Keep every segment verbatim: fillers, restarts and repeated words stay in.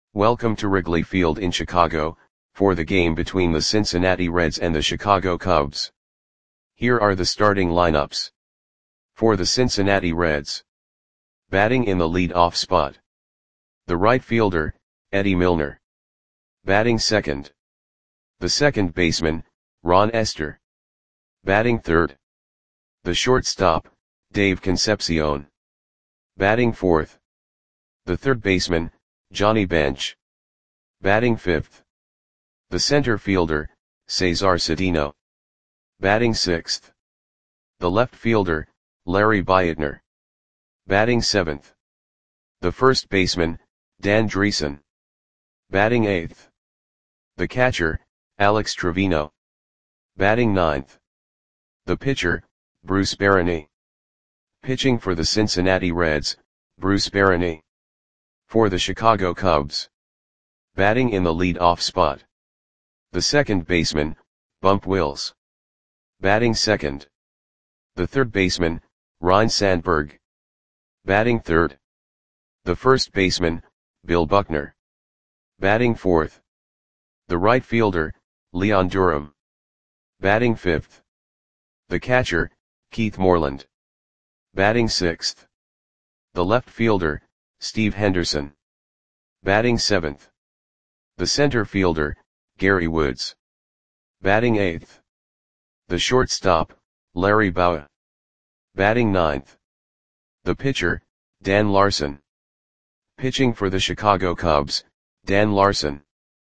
Welcome to Wrigley Field in Chicago, for the game between the Cincinnati Reds and the Chicago Cubs. Here are the starting lineups. For the Cincinnati Reds. Batting in the lead-off spot. The right fielder, Eddie Milner. Batting second. The second baseman, Ron Estes. Batting third. The shortstop, Dave Concepcion. Batting fourth. The third baseman, Johnny Bench. Batting fifth. The center fielder, Cesar Cedeno. Batting sixth. The left fielder, Larry Beitner. Batting seventh. The first baseman, Dan Driessen. Batting eighth. The catcher, Alex Trevino. Batting ninth. The pitcher, Bruce Barany. Pitching for the Cincinnati Reds, Bruce Barany. For the Chicago Cubs. Batting in the lead-off spot. The second baseman, Bump Wills. Batting second. The third baseman, Ryne Sandberg. Batting third. The first baseman, Bill Buckner. Batting fourth. The right fielder, Leon Durham. Batting fifth. The catcher, Keith Moreland. Batting sixth. The left fielder, Steve Henderson. Batting seventh. The center fielder, Gary Woods. Batting eighth. The shortstop, Larry Bowa. Batting ninth. The pitcher, Dan Larson. Pitching for the Chicago Cubs, Dan Larson.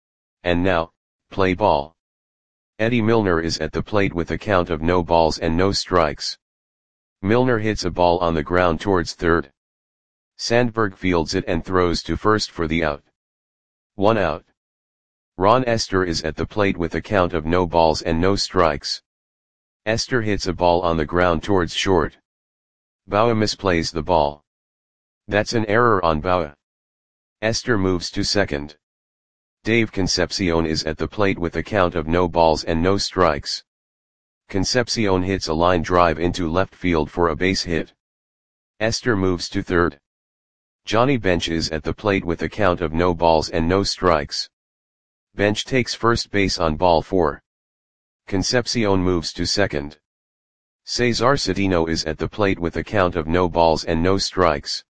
And now, play ball. Eddie Milner is at the plate with a count of no balls and no strikes. Milner hits a ball on the ground towards third. Sandberg fields it and throws to first for the out. One out. Ron Estes is at the plate with a count of no balls and no strikes. Estes hits a ball on the ground towards short. Bowa misplays the ball. That's an error on Bowa. Estes moves to second. Dave Concepcion is at the plate with a count of no balls and no strikes. Concepcion hits a line drive into left field for a base hit. Estes moves to third. Johnny Bench is at the plate with a count of no balls and no strikes. Bench takes first base on ball four. Concepcion moves to second. Cesar Cedeno is at the plate with a count of no balls and no strikes.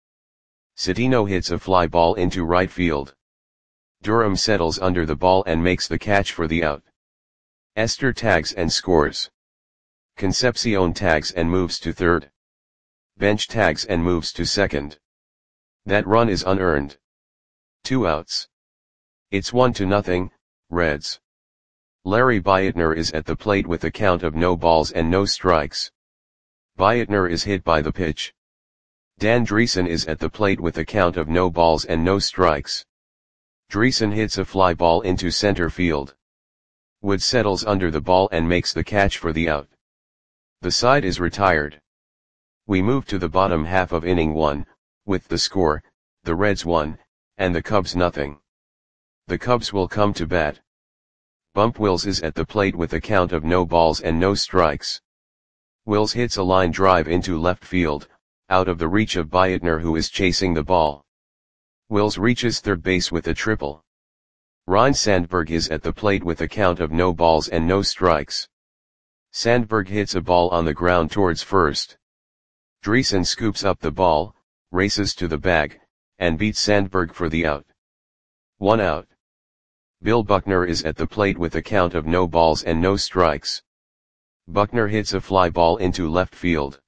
Cedeno hits a fly ball into right field. Durham settles under the ball and makes the catch for the out. Estes tags and scores. Concepcion tags and moves to third. Bench tags and moves to second. That run is unearned. Two outs. It's one to nothing, Reds. Larry Beitner is at the plate with a count of no balls and no strikes. Beitner is hit by the pitch. Dan Driessen is at the plate with a count of no balls and no strikes. Driessen hits a fly ball into center field. Wood settles under the ball and makes the catch for the out. The side is retired. We move to the bottom half of inning one, with the score, the Reds one, and the Cubs nothing. The Cubs will come to bat. Bump Wills is at the plate with a count of no balls and no strikes. Wills hits a line drive into left field, out of the reach of Beitner who is chasing the ball. Wills reaches third base with a triple. Ryne Sandberg is at the plate with a count of no balls and no strikes. Sandberg hits a ball on the ground towards first. Driessen scoops up the ball, races to the bag, and beats Sandberg for the out. One out. Bill Buckner is at the plate with a count of no balls and no strikes. Buckner hits a fly ball into left field.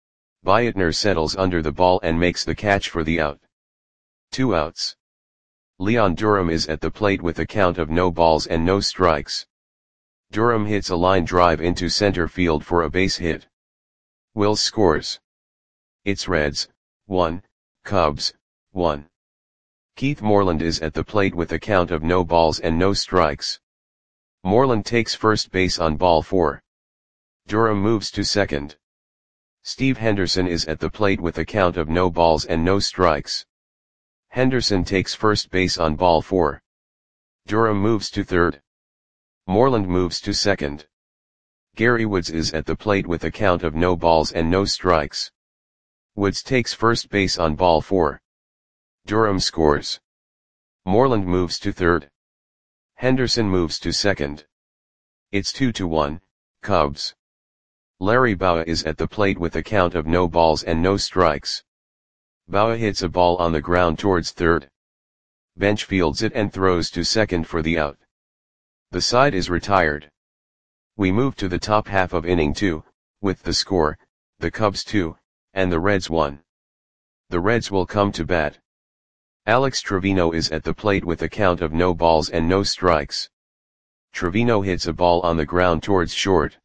Beitner settles under the ball and makes the catch for the out. Two outs. Leon Durham is at the plate with a count of no balls and no strikes. Durham hits a line drive into center field for a base hit. Wills scores. It's Reds, one, Cubs, one. Keith Moreland is at the plate with a count of no balls and no strikes. Moreland takes first base on ball four. Durham moves to second. Steve Henderson is at the plate with a count of no balls and no strikes. Henderson takes first base on ball four. Durham moves to third. Moreland moves to second. Gary Woods is at the plate with a count of no balls and no strikes. Woods takes first base on ball four. Durham scores. Moreland moves to third. Henderson moves to second. It's two to one, Cubs. Larry Bowa is at the plate with a count of no balls and no strikes. Bowa hits a ball on the ground towards third. Bench fields it and throws to second for the out. The side is retired. We move to the top half of inning two, with the score, the Cubs two, and the Reds one. The Reds will come to bat. Alex Trevino is at the plate with a count of no balls and no strikes. Trevino hits a ball on the ground towards short.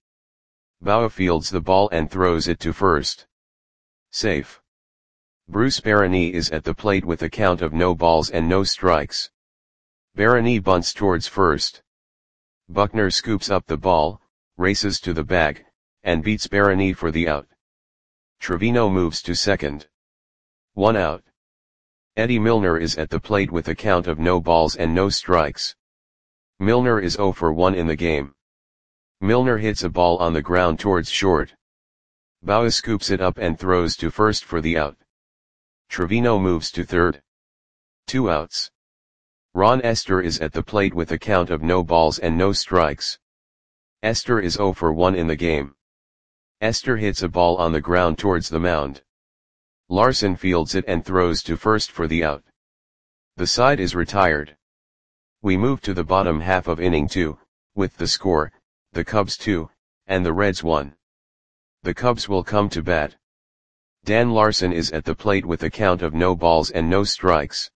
Bowa fields the ball and throws it to first. Safe. Bruce Barany is at the plate with a count of no balls and no strikes. Barany bunts towards first. Buckner scoops up the ball, races to the bag, and beats Barany for the out. Trevino moves to second. One out. Eddie Milner is at the plate with a count of no balls and no strikes. Milner is oh for one in the game. Milner hits a ball on the ground towards short. Bowa scoops it up and throws to first for the out. Trevino moves to third. Two outs. Ron Esther is at the plate with a count of no balls and no strikes. Esther is oh for one in the game. Esther hits a ball on the ground towards the mound. Larson fields it and throws to first for the out. The side is retired. We move to the bottom half of inning two, with the score, the Cubs two, and the Reds one. The Cubs will come to bat. Dan Larson is at the plate with a count of no balls and no strikes.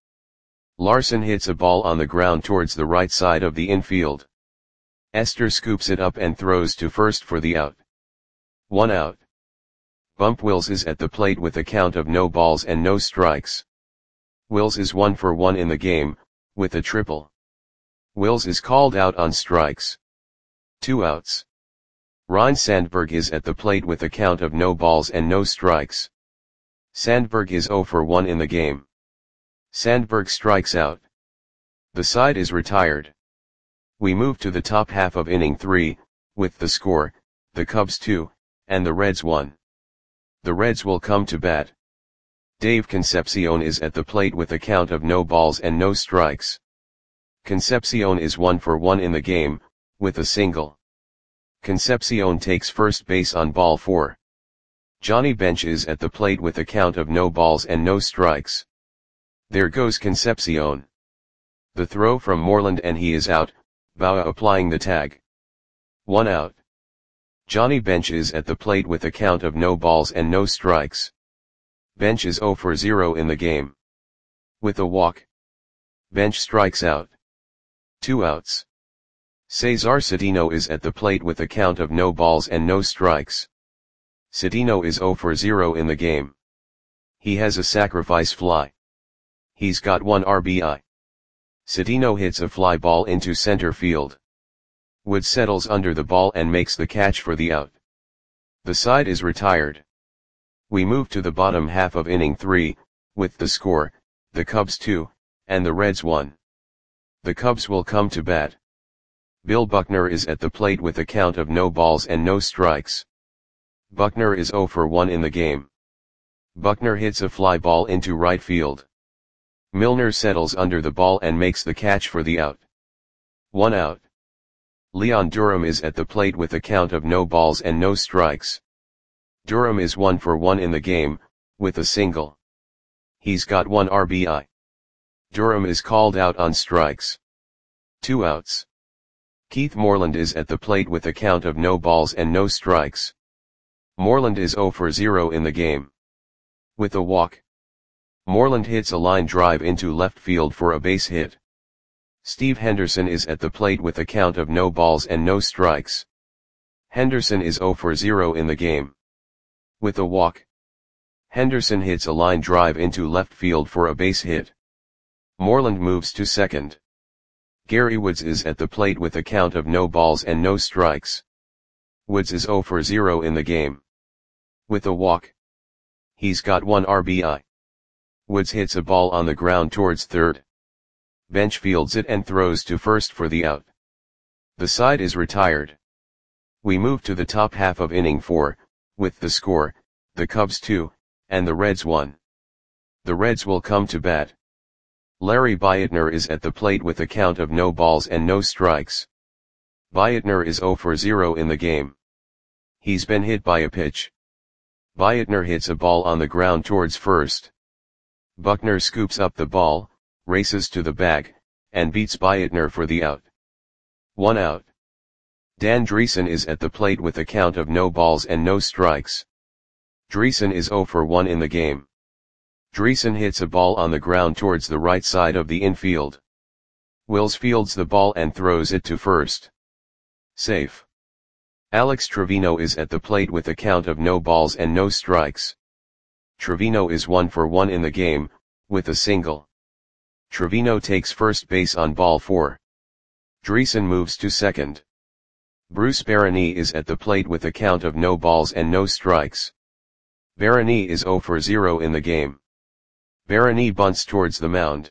Larson hits a ball on the ground towards the right side of the infield. Esther scoops it up and throws to first for the out. One out. Bump Wills is at the plate with a count of no balls and no strikes. Wills is one for one in the game, with a triple. Wills is called out on strikes. Two outs. Ryne Sandberg is at the plate with a count of no balls and no strikes. Sandberg is oh for one in the game. Sandberg strikes out. The side is retired. We move to the top half of inning three, with the score, the Cubs two, and the Reds one. The Reds will come to bat. Dave Concepcion is at the plate with a count of no balls and no strikes. Concepcion is one for one in the game, with a single. Concepcion takes first base on ball four. Johnny Bench is at the plate with a count of no balls and no strikes. There goes Concepcion. The throw from Moreland and he is out, Bowa applying the tag. One out. Johnny Bench is at the plate with a count of no balls and no strikes. Bench is oh for zero in the game. With a walk. Bench strikes out. Two outs. Cesar Cedeno is at the plate with a count of no balls and no strikes. Cedeno is oh for zero in the game. He has a sacrifice fly. He's got one R B I. Cedeno hits a fly ball into center field. Wood settles under the ball and makes the catch for the out. The side is retired. We move to the bottom half of inning three, with the score, the Cubs two, and the Reds one. The Cubs will come to bat. Bill Buckner is at the plate with a count of no balls and no strikes. Buckner is oh for one in the game. Buckner hits a fly ball into right field. Milner settles under the ball and makes the catch for the out. One out. Leon Durham is at the plate with a count of no balls and no strikes. Durham is one for one in the game, with a single. He's got one R B I. Durham is called out on strikes. Two outs. Keith Moreland is at the plate with a count of no balls and no strikes. Moreland is oh for zero in the game. With a walk. Moreland hits a line drive into left field for a base hit. Steve Henderson is at the plate with a count of no balls and no strikes. Henderson is oh for zero in the game. With a walk. Henderson hits a line drive into left field for a base hit. Moreland moves to second. Gary Woods is at the plate with a count of no balls and no strikes. Woods is oh for zero in the game. With a walk. He's got one R B I. Woods hits a ball on the ground towards third. Bench fields it and throws to first for the out. The side is retired. We move to the top half of inning four, with the score, the Cubs two, and the Reds one. The Reds will come to bat. Larry Beitner is at the plate with a count of no balls and no strikes. Beitner is zero for zero in the game. He's been hit by a pitch. Beitner hits a ball on the ground towards first. Buckner scoops up the ball, races to the bag, and beats Beitner for the out. One out. Dan Driessen is at the plate with a count of no balls and no strikes. Driessen is zero for one in the game. Driessen hits a ball on the ground towards the right side of the infield. Wills fields the ball and throws it to first. Safe. Alex Trevino is at the plate with a count of no balls and no strikes. Trevino is one for one in the game, with a single. Trevino takes first base on ball four. Driessen moves to second. Bruce Barany is at the plate with a count of no balls and no strikes. Barany is zero for zero in the game. Barany bunts towards the mound.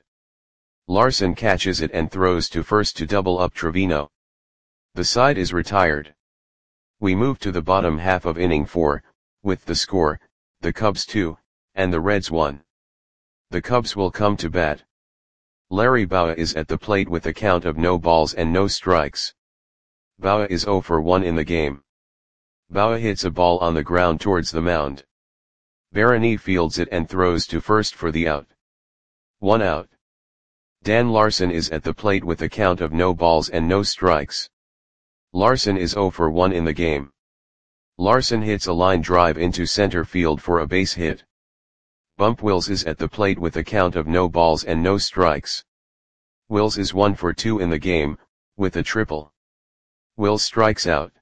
Larson catches it and throws to first to double up Trevino. The side is retired. We move to the bottom half of inning four, with the score, the Cubs two, and the Reds one. The Cubs will come to bat. Larry Bowa is at the plate with a count of no balls and no strikes. Bowa is zero for one in the game. Bowa hits a ball on the ground towards the mound. Barany fields it and throws to first for the out. One out. Dan Larson is at the plate with a count of no balls and no strikes. Larson is zero for one in the game. Larson hits a line drive into center field for a base hit. Bump Wills is at the plate with a count of no balls and no strikes. Wills is one for two in the game, with a triple. Wills strikes out.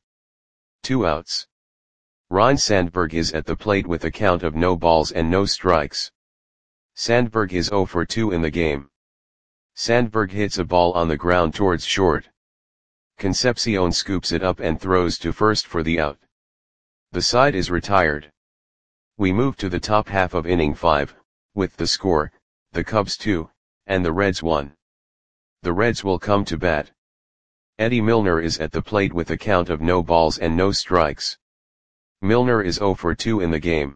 Two outs. Ryne Sandberg is at the plate with a count of no balls and no strikes. Sandberg is zero for two in the game. Sandberg hits a ball on the ground towards short. Concepcion scoops it up and throws to first for the out. The side is retired. We move to the top half of inning five, with the score, the Cubs two, and the Reds one. The Reds will come to bat. Eddie Milner is at the plate with a count of no balls and no strikes. Milner is zero for two in the game.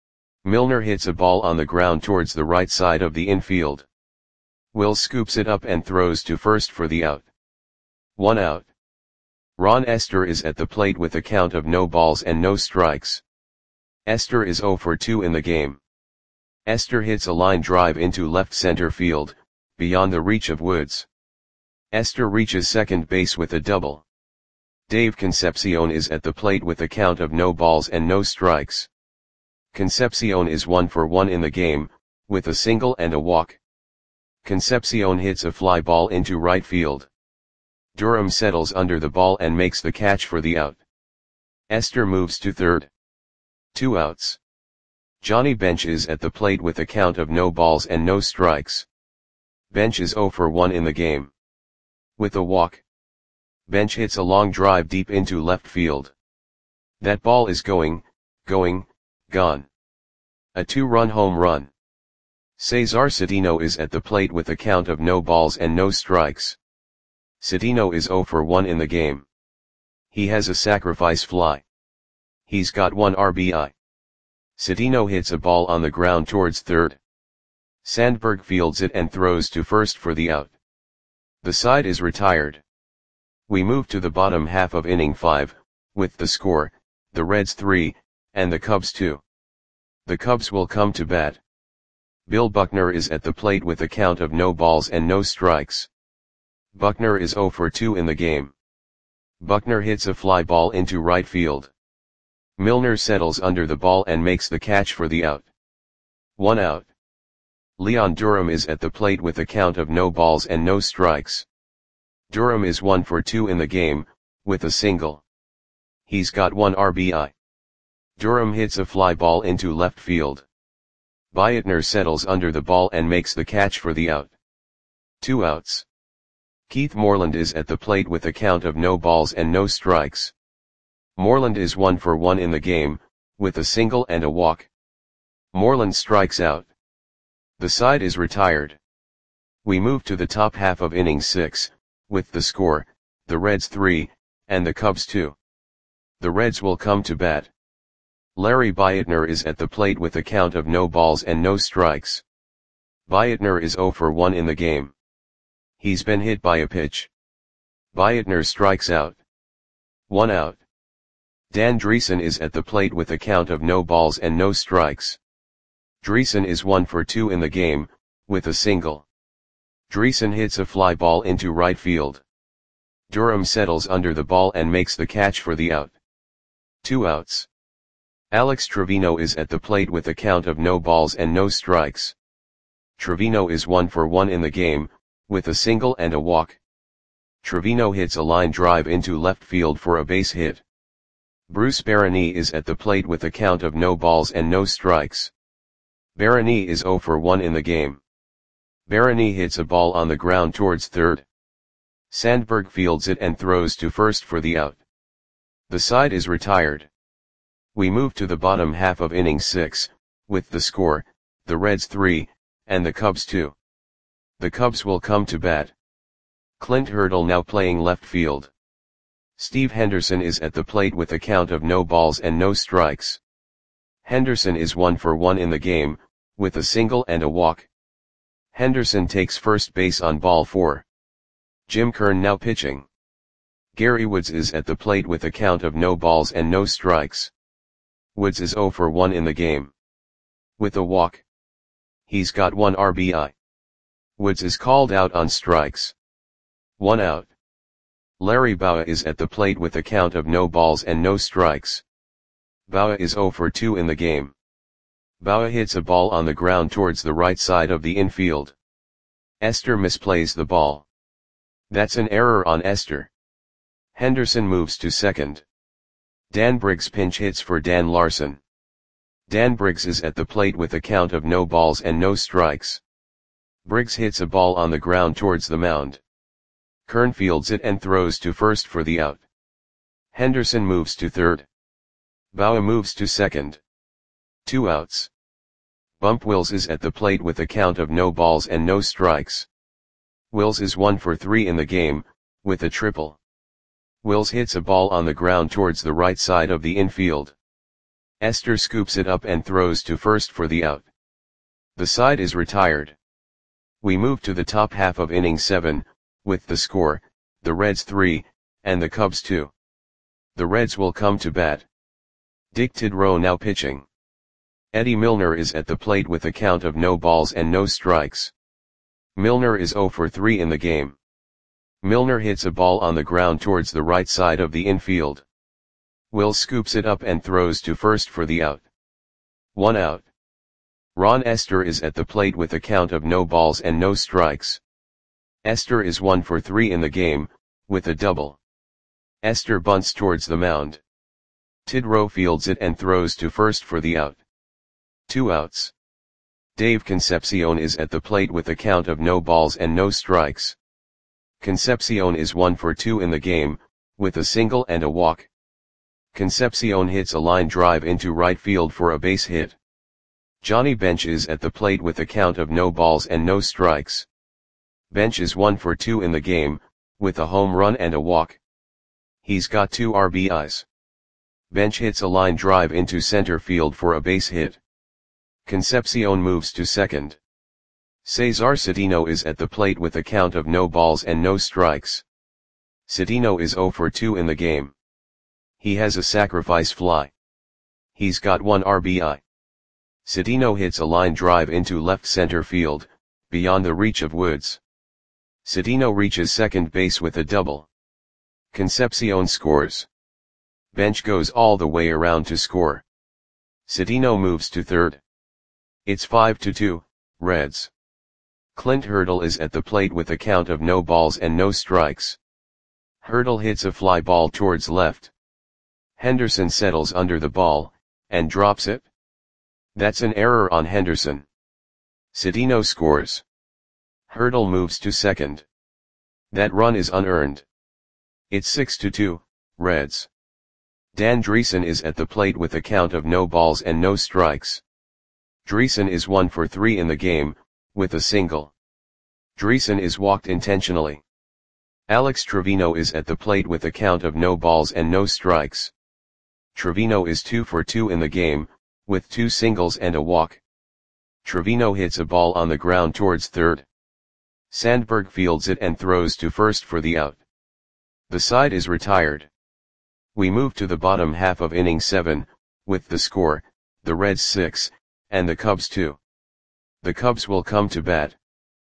Milner hits a ball on the ground towards the right side of the infield. Wills scoops it up and throws to first for the out. One out. Ron Estes is at the plate with a count of no balls and no strikes. Estes is zero for two in the game. Estes hits a line drive into left center field, beyond the reach of Woods. Estes reaches second base with a double. Dave Concepcion is at the plate with a count of no balls and no strikes. Concepcion is one for one in the game, with a single and a walk. Concepcion hits a fly ball into right field. Durham settles under the ball and makes the catch for the out. Estes moves to third. Two outs. Johnny Bench is at the plate with a count of no balls and no strikes. Bench is zero for one in the game. With a walk. Bench hits a long drive deep into left field. That ball is going, going, gone. A two-run home run. Cesar Cedeno is at the plate with a count of no balls and no strikes. Cedeno is zero for one in the game. He has a sacrifice fly. He's got one R B I. Cedeno hits a ball on the ground towards third. Sandberg fields it and throws to first for the out. The side is retired. We move to the bottom half of inning five, with the score, the Reds three, and the Cubs two. The Cubs will come to bat. Bill Buckner is at the plate with a count of no balls and no strikes. Buckner is zero for two in the game. Buckner hits a fly ball into right field. Milner settles under the ball and makes the catch for the out. One out. Leon Durham is at the plate with a count of no balls and no strikes. Durham is one for two in the game, with a single. He's got one R B I. Durham hits a fly ball into left field. Beitner settles under the ball and makes the catch for the out. Two outs. Keith Moreland is at the plate with a count of no balls and no strikes. Moreland is one for one in the game, with a single and a walk. Moreland strikes out. The side is retired. We move to the top half of inning six, with the score, the Reds three, and the Cubs two. The Reds will come to bat. Larry Beitner is at the plate with a count of no balls and no strikes. Biatner is zero for one in the game. He's been hit by a pitch. Biatner strikes out. One out. Dan Driessen is at the plate with a count of no balls and no strikes. Driessen is one for two in the game, with a single. Driessen hits a fly ball into right field. Durham settles under the ball and makes the catch for the out. Two outs. Alex Trevino is at the plate with a count of no balls and no strikes. Trevino is one for one in the game, with a single and a walk. Trevino hits a line drive into left field for a base hit. Bruce Barany is at the plate with a count of no balls and no strikes. Barany is zero for one in the game. Barany hits a ball on the ground towards third. Sandberg fields it and throws to first for the out. The side is retired. We move to the bottom half of inning six, with the score, the Reds three, and the Cubs two. The Cubs will come to bat. Clint Hurdle now playing left field. Steve Henderson is at the plate with a count of no balls and no strikes. Henderson is one for one in the game, with a single and a walk. Henderson takes first base on ball four. Jim Kern now pitching. Gary Woods is at the plate with a count of no balls and no strikes. Woods is zero for one in the game. With a walk. He's got one R B I. Woods is called out on strikes. One out. Larry Bowa is at the plate with a count of no balls and no strikes. Bowa is zero for two in the game. Bowa hits a ball on the ground towards the right side of the infield. Esther misplays the ball. That's an error on Esther. Henderson moves to second. Dan Briggs pinch hits for Dan Larson. Dan Briggs is at the plate with a count of no balls and no strikes. Briggs hits a ball on the ground towards the mound. Kern fields it and throws to first for the out. Henderson moves to third. Bowa moves to second. Two outs. Bump Wills is at the plate with a count of no balls and no strikes. Wills is one for three in the game, with a triple. Wills hits a ball on the ground towards the right side of the infield. Esther scoops it up and throws to first for the out. The side is retired. We move to the top half of inning seven, with the score, the Reds three, and the Cubs two. The Reds will come to bat. Dick Tidrow now pitching. Eddie Milner is at the plate with a count of no balls and no strikes. Milner is zero for three in the game. Milner hits a ball on the ground towards the right side of the infield. Will scoops it up and throws to first for the out. One out. Ron Esther is at the plate with a count of no balls and no strikes. Esther is one for three in the game, with a double. Esther bunts towards the mound. Tidrow fields it and throws to first for the out. Two outs. Dave Concepcion is at the plate with a count of no balls and no strikes. Concepcion is one for two in the game, with a single and a walk. Concepcion hits a line drive into right field for a base hit. Johnny Bench is at the plate with a count of no balls and no strikes. Bench is one for two in the game, with a home run and a walk. He's got two R B Is. Bench hits a line drive into center field for a base hit. Concepcion moves to second. Cesar Cedeno is at the plate with a count of no balls and no strikes. Cedeno is zero for two in the game. He has a sacrifice fly. He's got one R B I. Cedeno hits a line drive into left center field, beyond the reach of Woods. Cedeno reaches second base with a double. Concepcion scores. Bench goes all the way around to score. Cedeno moves to third. It's five to two, Reds. Clint Hurdle is at the plate with a count of no balls and no strikes. Hurdle hits a fly ball towards left. Henderson settles under the ball, and drops it. That's an error on Henderson. Cedeno scores. Hurdle moves to second. That run is unearned. It's six to two, Reds. Dan Driessen is at the plate with a count of no balls and no strikes. Driessen is one for three in the game, with a single. Driessen is walked intentionally. Alex Trevino is at the plate with a count of no balls and no strikes. Trevino is two for two in the game, with two singles and a walk. Trevino hits a ball on the ground towards third. Sandberg fields it and throws to first for the out. The side is retired. We move to the bottom half of inning seven, with the score, the Reds six, and the Cubs two. The Cubs will come to bat.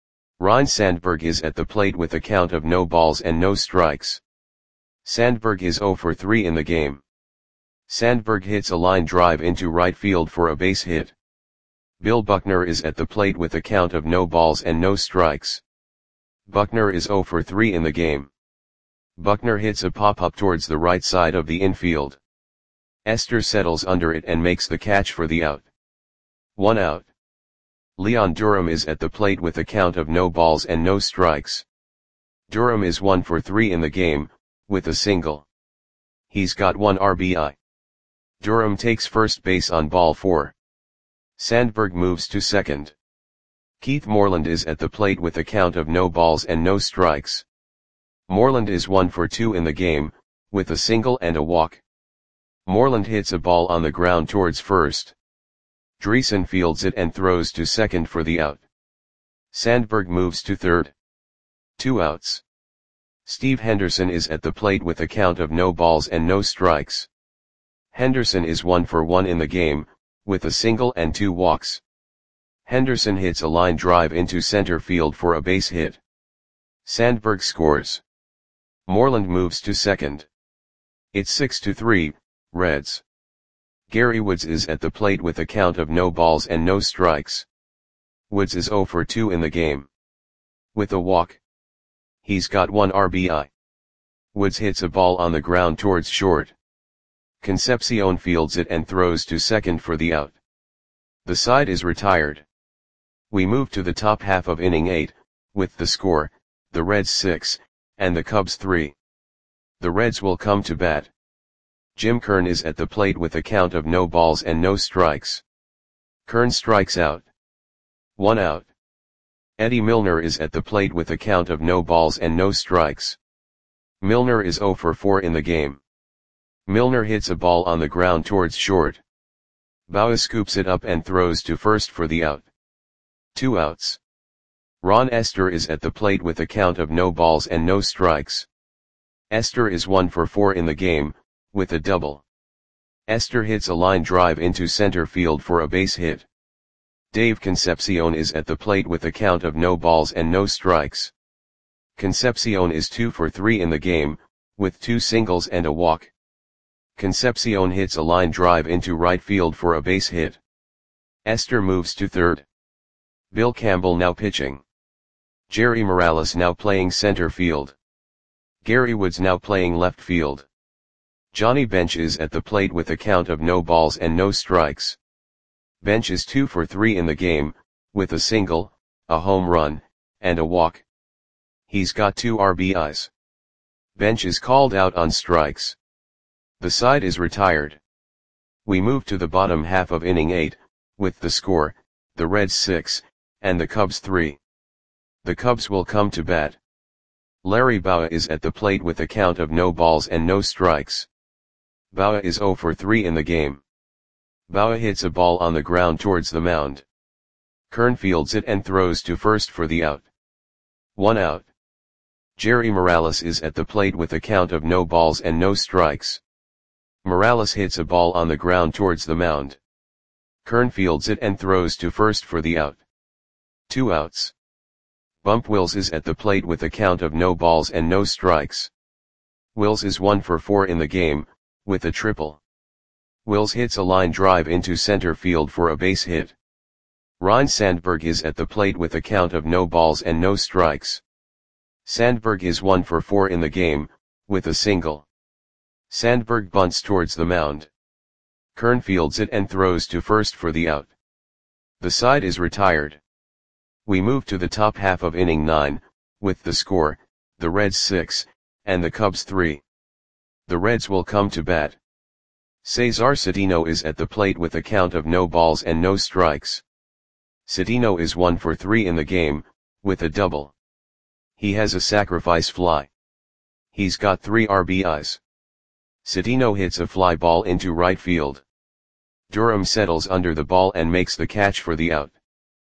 Ryne Sandberg is at the plate with a count of no balls and no strikes. Sandberg is zero for three in the game. Sandberg hits a line drive into right field for a base hit. Bill Buckner is at the plate with a count of no balls and no strikes. Buckner is zero for three in the game. Buckner hits a pop-up towards the right side of the infield. Esther settles under it and makes the catch for the out. One out. Leon Durham is at the plate with a count of no balls and no strikes. Durham is one for three in the game, with a single. He's got one R B I. Durham takes first base on ball four. Sandberg moves to second. Keith Moreland is at the plate with a count of no balls and no strikes. Moreland is one for two in the game, with a single and a walk. Moreland hits a ball on the ground towards first. Dreesen fields it and throws to second for the out. Sandberg moves to third. Two outs. Steve Henderson is at the plate with a count of no balls and no strikes. Henderson is one for one in the game, with a single and two walks. Henderson hits a line drive into center field for a base hit. Sandberg scores. Moreland moves to second. It's six to three, Reds. Gary Woods is at the plate with a count of no balls and no strikes. Woods is zero for two in the game. With a walk. He's got one R B I. Woods hits a ball on the ground towards short. Concepcion fields it and throws to second for the out. The side is retired. We move to the top half of inning eight, with the score, the Reds six, and the Cubs three. The Reds will come to bat. Jim Kern is at the plate with a count of no balls and no strikes. Kern strikes out. One out. Eddie Milner is at the plate with a count of no balls and no strikes. Milner is zero for four in the game. Milner hits a ball on the ground towards short. Bauer scoops it up and throws to first for the out. Two outs. Ron Esther is at the plate with a count of no balls and no strikes. Esther is one for four in the game, with a double. Esther hits a line drive into center field for a base hit. Dave Concepcion is at the plate with a count of no balls and no strikes. Concepcion is two for three in the game, with two singles and a walk. Concepcion hits a line drive into right field for a base hit. Esther moves to third. Bill Campbell now pitching. Jerry Morales now playing center field. Gary Woods now playing left field. Johnny Bench is at the plate with a count of no balls and no strikes. Bench is two for three in the game, with a single, a home run, and a walk. He's got two R B Is. Bench is called out on strikes. The side is retired. We move to the bottom half of inning eight, with the score, the Reds six, and the Cubs three. The Cubs will come to bat. Larry Bauer is at the plate with a count of no balls and no strikes. Bauer is zero for three in the game. Bauer hits a ball on the ground towards the mound. Kern fields it and throws to first for the out. One out. Jerry Morales is at the plate with a count of no balls and no strikes. Morales hits a ball on the ground towards the mound. Kern fields it and throws to first for the out. Two outs. Bump Wills is at the plate with a count of no balls and no strikes. Wills is one for four in the game, with a triple. Wills hits a line drive into center field for a base hit. Ryne Sandberg is at the plate with a count of no balls and no strikes. Sandberg is one for four in the game, with a single. Sandberg bunts towards the mound. Kern fields it and throws to first for the out. The side is retired. We move to the top half of inning nine, with the score, the Reds six, and the Cubs three. The Reds will come to bat. Cesar Cedeno is at the plate with a count of no balls and no strikes. Cedeno is one for three in the game, with a double. He has a sacrifice fly. He's got three R B Is. Cedeno hits a fly ball into right field. Durham settles under the ball and makes the catch for the out.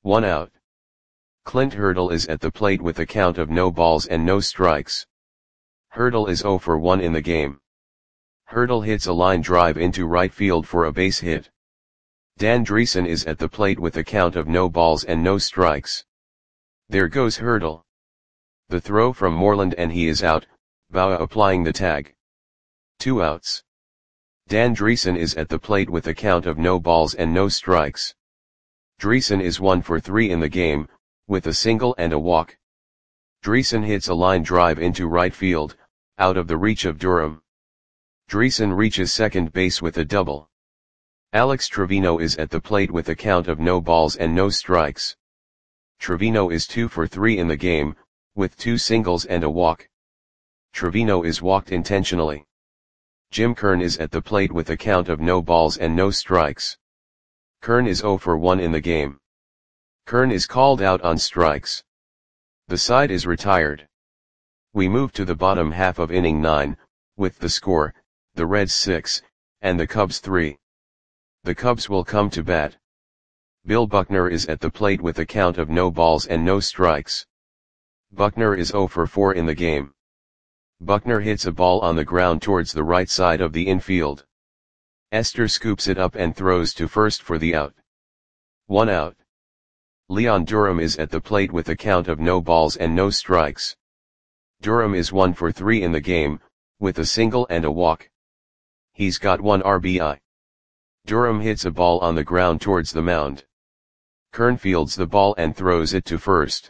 One out. Clint Hurdle is at the plate with a count of no balls and no strikes. Hurdle is zero for one in the game. Hurdle hits a line drive into right field for a base hit. Dan Driessen is at the plate with a count of no balls and no strikes. There goes Hurdle. The throw from Moreland and he is out, Bauer applying the tag. Two outs. Dan Driessen is at the plate with a count of no balls and no strikes. Driessen is one for three in the game, with a single and a walk. Driessen hits a line drive into right field, out of the reach of Durham. Driessen reaches second base with a double. Alex Trevino is at the plate with a count of no balls and no strikes. Trevino is two for three in the game, with two singles and a walk. Trevino is walked intentionally. Jim Kern is at the plate with a count of no balls and no strikes. Kern is zero for one in the game. Kern is called out on strikes. The side is retired. We move to the bottom half of inning nine, with the score, the Reds six, and the Cubs three. The Cubs will come to bat. Bill Buckner is at the plate with a count of no balls and no strikes. Buckner is zero for four in the game. Buckner hits a ball on the ground towards the right side of the infield. Esther scoops it up and throws to first for the out. One out. Leon Durham is at the plate with a count of no balls and no strikes. Durham is one for three in the game, with a single and a walk. He's got one R B I. Durham hits a ball on the ground towards the mound. Kern fields the ball and throws it to first.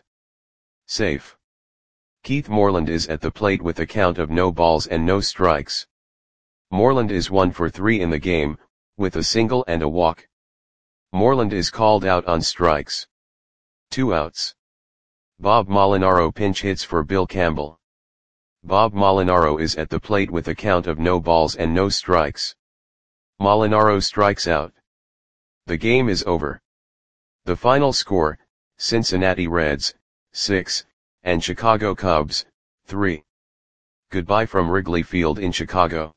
Safe. Keith Moreland is at the plate with a count of no balls and no strikes. Moreland is one for three in the game, with a single and a walk. Moreland is called out on strikes. Two outs. Bob Molinaro pinch hits for Bill Campbell. Bob Molinaro is at the plate with a count of no balls and no strikes. Molinaro strikes out. The game is over. The final score, Cincinnati Reds, six, and Chicago Cubs, three. Goodbye from Wrigley Field in Chicago.